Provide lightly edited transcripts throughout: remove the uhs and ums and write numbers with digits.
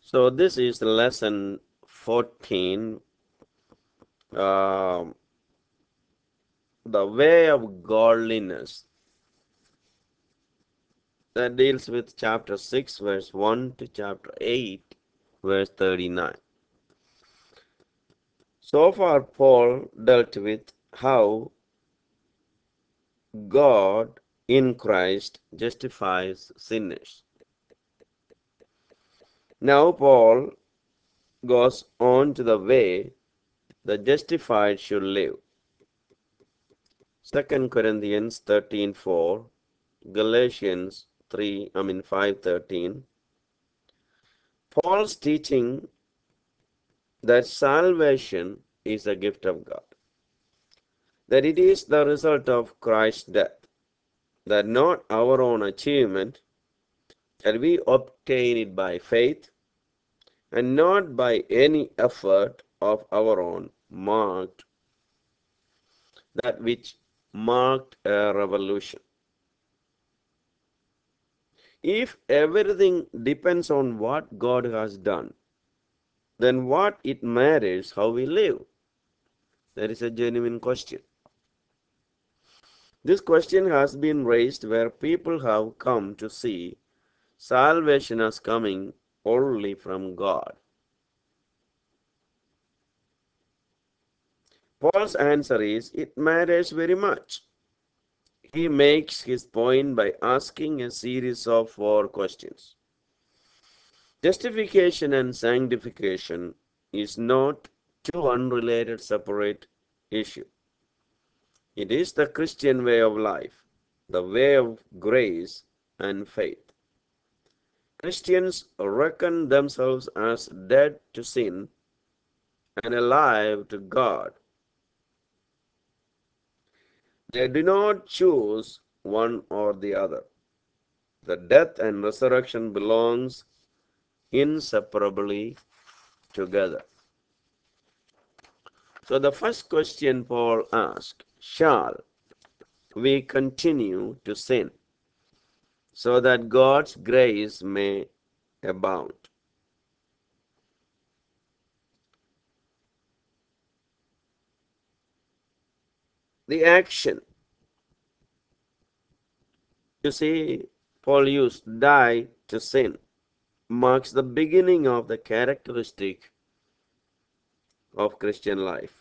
So this is lesson 14, um, the way of godliness, that deals with chapter 6, verse 1 to chapter 8, verse 39. So far, Paul dealt with how God in Christ justifies sinners. Now, Paul goes on to the way the justified should live. 2 Corinthians 13:4, Galatians 5:13. Paul's teaching that salvation is a gift of God, that it is the result of Christ's death, that not our own achievement, that we obtain it by faith and not by any effort of our own, that which marked a revolution. If everything depends on what God has done, then what it matters how we live? That is a genuine question. This question has been raised where people have come to see salvation as coming only from God. Paul's answer is it matters very much. He makes his point by asking a series of four questions. Justification and sanctification is not two unrelated separate issues. It is the Christian way of life, the way of grace and faith. Christians reckon themselves as dead to sin and alive to God. They do not choose one or the other. The death and resurrection belongs inseparably together. So the first question Paul asked, shall we continue to sin so that God's grace may abound? The action, you see, Paul used die to sin, marks the beginning of the characteristic of Christian life.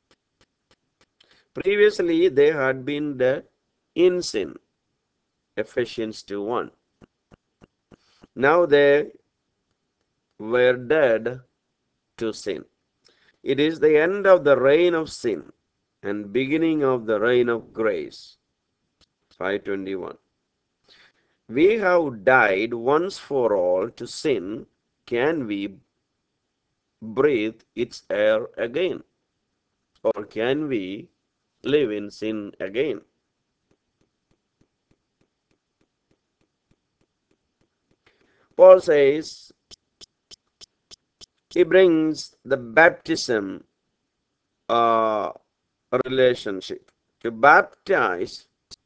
Previously, they had been dead in sin, Ephesians 2:1. Now they were dead to sin. It is the end of the reign of sin and beginning of the reign of grace, 5:21. We have died once for all to sin. Can we breathe its air again? Or can we live in sin again? Paul says he brings the baptism uh, relationship. To baptize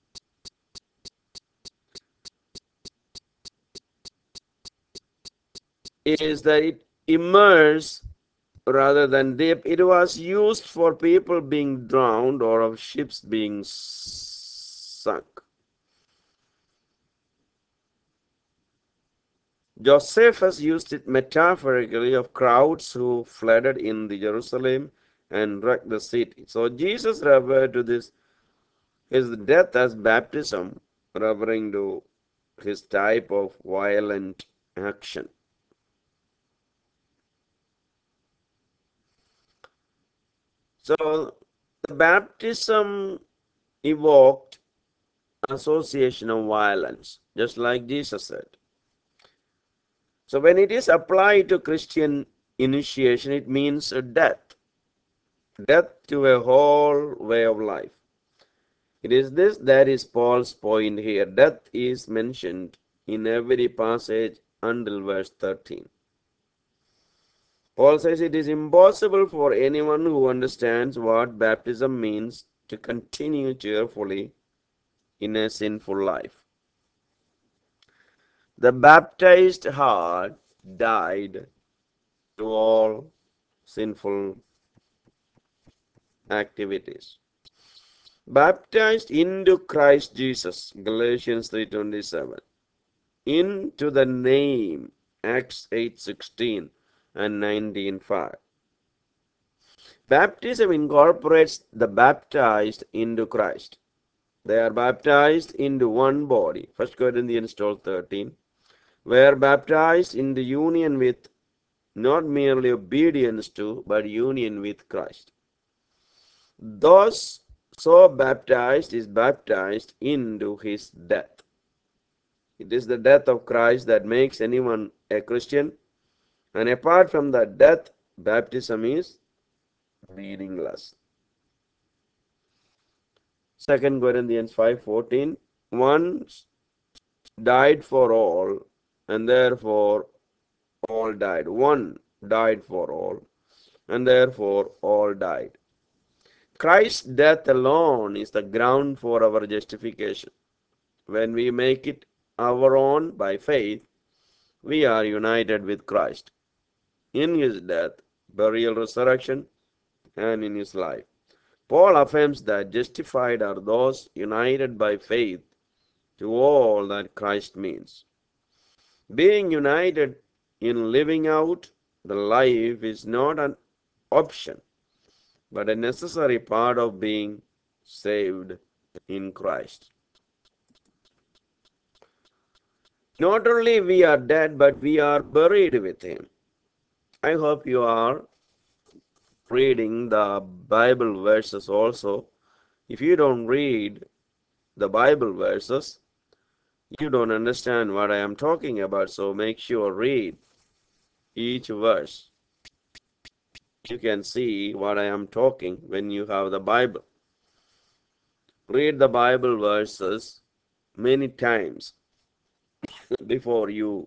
is that it immerse rather than dip. It was used for people being drowned or of ships being sunk. Josephus used it metaphorically of crowds who flooded in the Jerusalem and wrecked the city. So Jesus referred to this his death as baptism, referring to his type of violent action. So the baptism evoked association of violence, just like Jesus said. So when it is applied to Christian initiation, it means a death to a whole way of life. It is this that is Paul's point here. Death is mentioned in every passage until verse 13. Paul says it is impossible for anyone who understands what baptism means to continue cheerfully in a sinful life. The baptized heart died to all sinful activities. Baptized into Christ Jesus, Galatians 3:27. Into the name, Acts 8:16 and 19:5. Baptism incorporates the baptized into Christ. They are baptized into one body. 1 Corinthians 12:13. Were baptized in the union with, not merely obedience to, but union with Christ. Those so baptized is baptized into his death. It is the death of Christ that makes anyone a Christian, and apart from that death, baptism is meaningless. 2 Corinthians 5:14. Once died for all, and therefore all died. One died for all, and therefore all died. Christ's death alone is the ground for our justification. When we make it our own by faith, we are united with Christ in his death, burial, resurrection, and in his life. Paul affirms that justified are those united by faith to all that Christ means. Being united in living out the life is not an option, but a necessary part of being saved in Christ. Not only we are dead, but we are buried with him. I hope you are reading the Bible verses also. If you don't read the Bible verses, you don't understand what I am talking about. So make sure read each verse. You can see what I am talking when you have the Bible. Read the Bible verses many times before you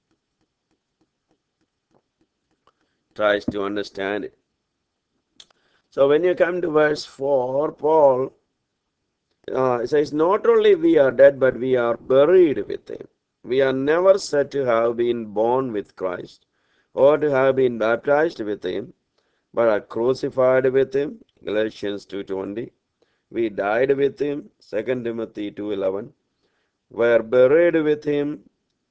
tries to understand it. So when you come to verse 4, Paul says, not only we are dead, but we are buried with him. We are never said to have been born with Christ or to have been baptized with him, but are crucified with him. Galatians 2:20. We died with him. 2 Timothy 2:11. Were buried with him.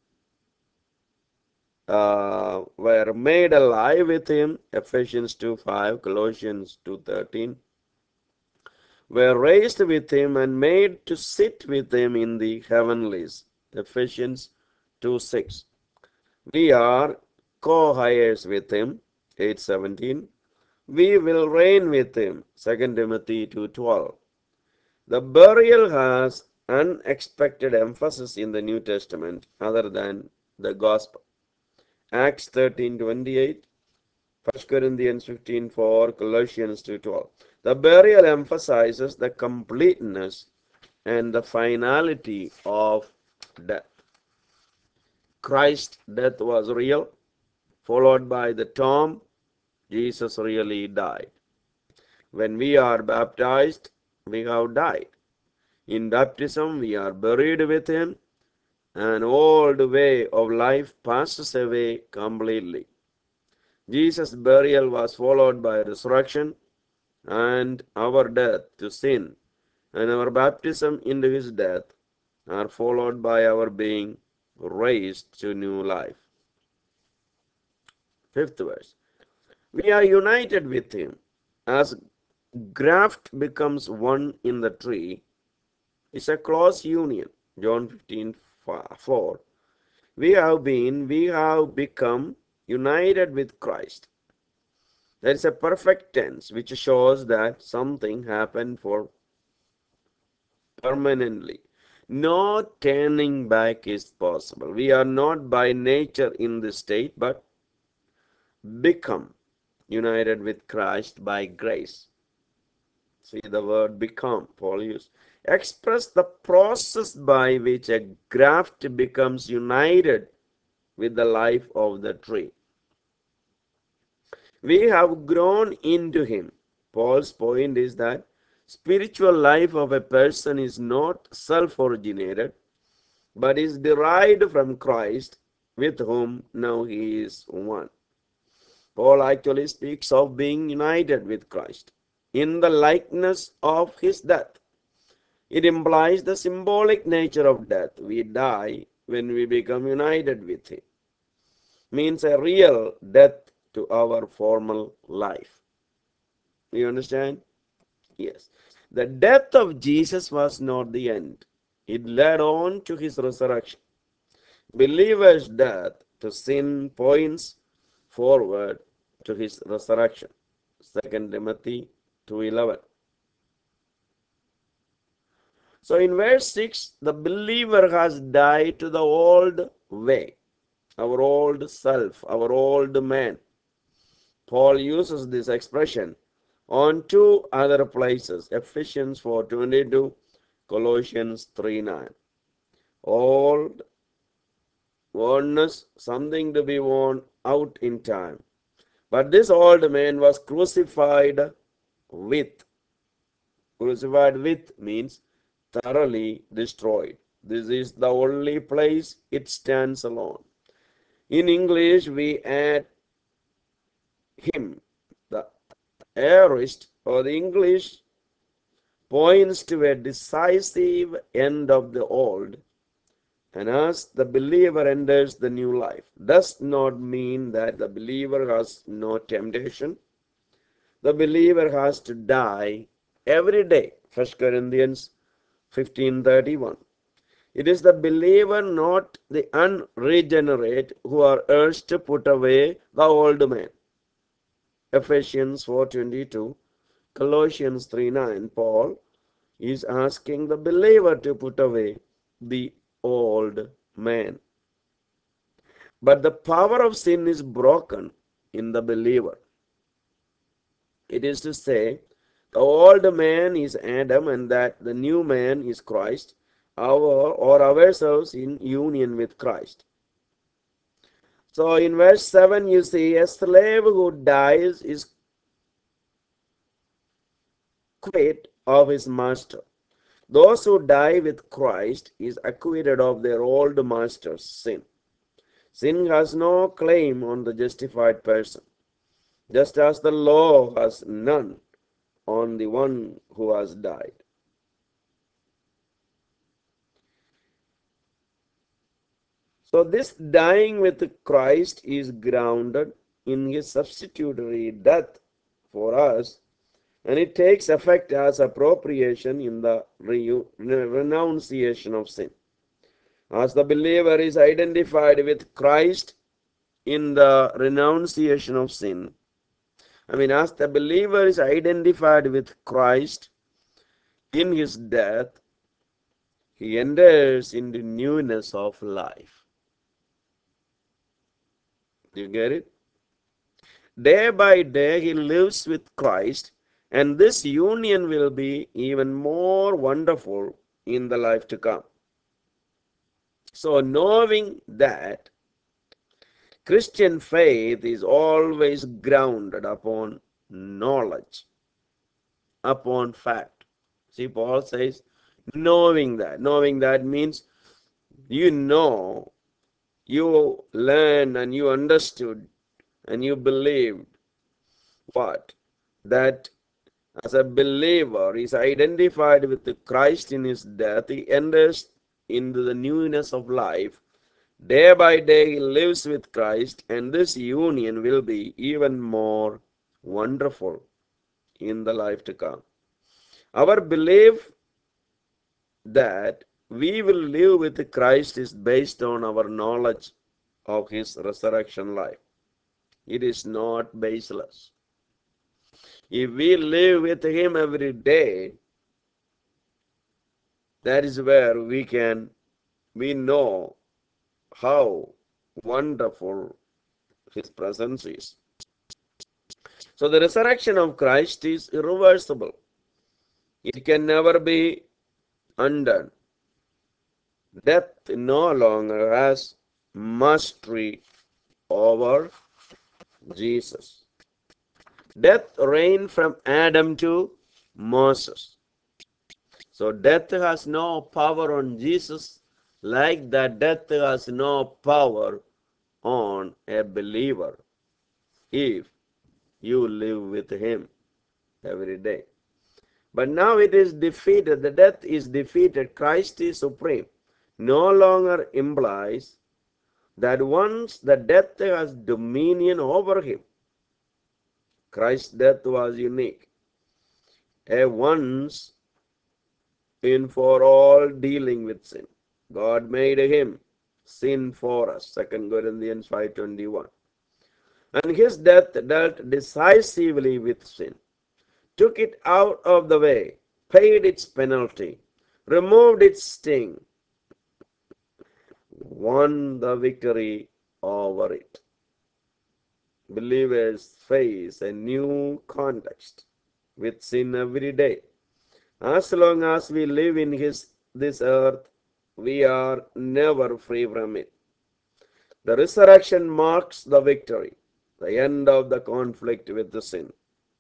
Were made alive with him. Ephesians 2:5. Colossians 2:13. Were raised with him and made to sit with him in the heavenlies. Ephesians 2:6. We are co-heirs with him. 8:17. We will reign with him. 2 Timothy 2:12. The burial has unexpected emphasis in the New Testament other than the gospel. Acts 13:28. 1 Corinthians 15:4, Colossians 2:12. The burial emphasizes the completeness and the finality of death. Christ's death was real, followed by the tomb. Jesus really died. When we are baptized, we have died. In baptism, we are buried with him, and old way of life passes away completely. Jesus' burial was followed by resurrection and our death to sin, and our baptism into his death are followed by our being raised to new life. Fifth verse. We are united with him. As graft becomes one in the tree, it's a close union. John 15:4. We have become united with Christ. There is a perfect tense which shows that something happened for permanently. No turning back is possible. We are not by nature in this state, but become united with Christ by grace. See the word become, Paul used. Express the process by which a graft becomes united with the life of the tree. We have grown into him. Paul's point is that spiritual life of a person is not self-originated, but is derived from Christ, with whom now he is one. Paul actually speaks of being united with Christ in the likeness of his death. It implies the symbolic nature of death. We die when we become united with him. Means a real death to our former life. You understand? Yes. The death of Jesus was not the end. It led on to his resurrection. Believer's death to sin points forward to his resurrection. 2 Timothy 2:11. So in verse 6, the believer has died to the old way, our old self, our old man. Paul uses this expression on two other places, Ephesians 4:22, Colossians 3:9. Old, wornness, something to be worn out in time. But this old man was crucified with. Crucified with means thoroughly destroyed. This is the only place it stands alone. In English, we add him. The aorist or the English points to a decisive end of the old, and as the believer enters the new life, does not mean that the believer has no temptation. The believer has to die every day. 1 Corinthians 15:31. It is the believer, not the unregenerate, who are urged to put away the old man. Ephesians 4:22, Colossians 3:9. Paul is asking the believer to put away the old man. But the power of sin is broken in the believer. It is to say, the old man is Adam and that the new man is Christ, ourselves in union with Christ. So in verse 7 you see a slave who dies is quit of his master. Those who die with Christ is acquitted of their old master's sin. Sin has no claim on the justified person, just as the law has none on the one who has died. So this dying with Christ is grounded in his substitutory death for us, and it takes effect as appropriation in the renunciation of sin. As the believer is identified with Christ in the renunciation of sin, as the believer is identified with Christ in his death, he enters into newness of life. Do you get it? Day by day he lives with Christ, and this union will be even more wonderful in the life to come. So knowing that Christian faith is always grounded upon knowledge, upon fact. See, Paul says, knowing that. Knowing that means you know, you learned and you understood and you believed what? That as a believer is identified with the Christ in his death, he enters into the newness of life. Day by day he lives with Christ, and this union will be even more wonderful in the life to come. Our belief that we will live with Christ is based on our knowledge of his resurrection life. It is not baseless. If we live with him every day, that is where we know how wonderful his presence is. So the resurrection of Christ is irreversible. It can never be undone. Death no longer has mastery over Jesus. Death reigned from Adam to Moses. So death has no power on Jesus, like that death has no power on a believer. if you live with Him every day. But now it is defeated. The death is defeated. Christ is supreme. No longer implies that once the death has dominion over him. Christ's death was unique. A once in for all dealing with sin. God made him sin for us. 2 Corinthians 5:21. And his death dealt decisively with sin, took it out of the way, paid its penalty, removed its sting, won the victory over it. Believers face a new context with sin every day. As long as we live in this earth, we are never free from it. The resurrection marks the victory, the end of the conflict with the sin.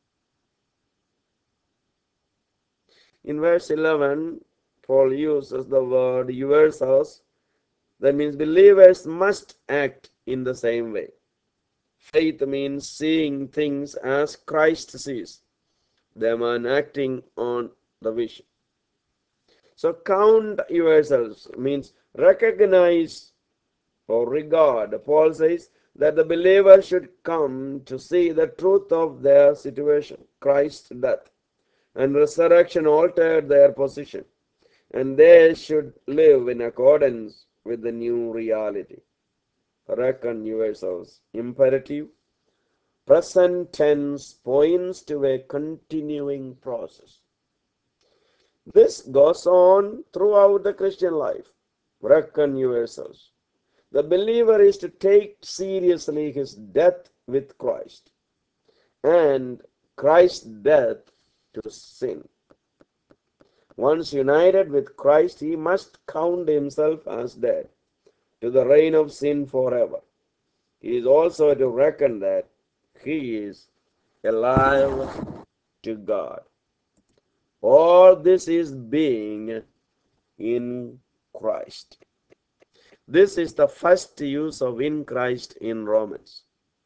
In verse 11, Paul uses the word yourselves. That means believers must act in the same way. Faith means seeing things as Christ sees them and acting on the vision. So count yourselves means recognize or regard. Paul says that the believer should come to see the truth of their situation. Christ's death and resurrection altered their position, and they should live in accordance with the new reality. Reckon yourselves. Imperative. Present tense points to a continuing process. This goes on throughout the Christian life. Reckon yourselves. The believer is to take seriously his death with Christ and Christ's death to sin. Once united with Christ, he must count himself as dead to the reign of sin forever. He is also to reckon that he is alive to God. All this is being in Christ. This is the first use of in Christ in Romans.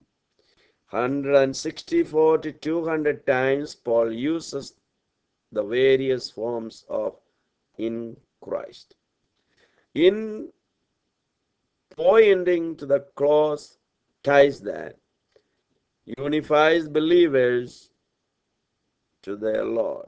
164 to 200 times Paul uses the various forms of in Christ. In pointing to the close ties that unifies believers to their Lord.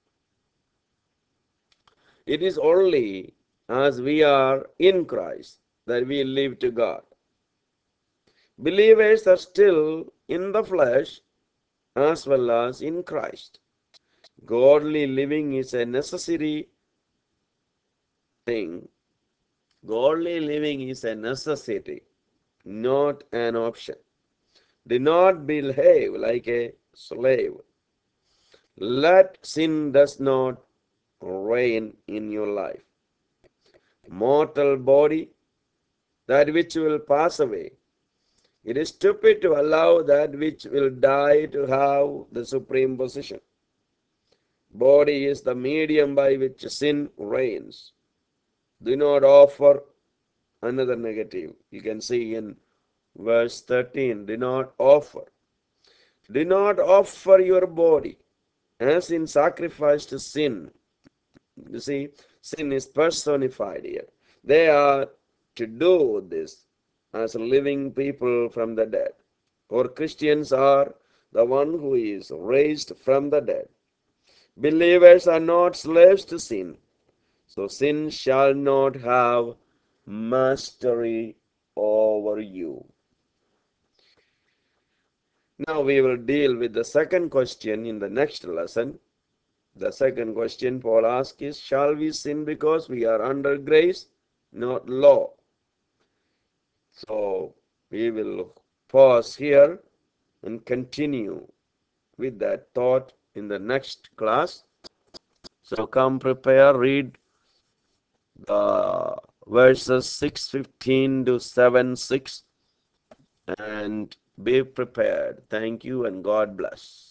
It is only as we are in Christ that we live to God. Believers are still in the flesh as well as in Christ. Godly living is a necessary thing. Godly living is a necessity, not an option. Do not behave like a slave. Let sin does not reign in your life. Mortal body, that which will pass away. It is stupid to allow that which will die to have the supreme position. Body is the medium by which sin reigns. Do not offer another negative. You can see in verse 13. Do not offer. Do not offer your body as in sacrifice to sin. You see, sin is personified here. They are to do this as living people from the dead. For Christians are the one who is raised from the dead. Believers are not slaves to sin, so sin shall not have mastery over you. Now we will deal with the second question in the next lesson. The second question Paul asks is, shall we sin because we are under grace, not law? So we will pause here and continue with that thought in the next class. So come prepare, read the verses 6:15 to 7:6 and be prepared. Thank you and God bless.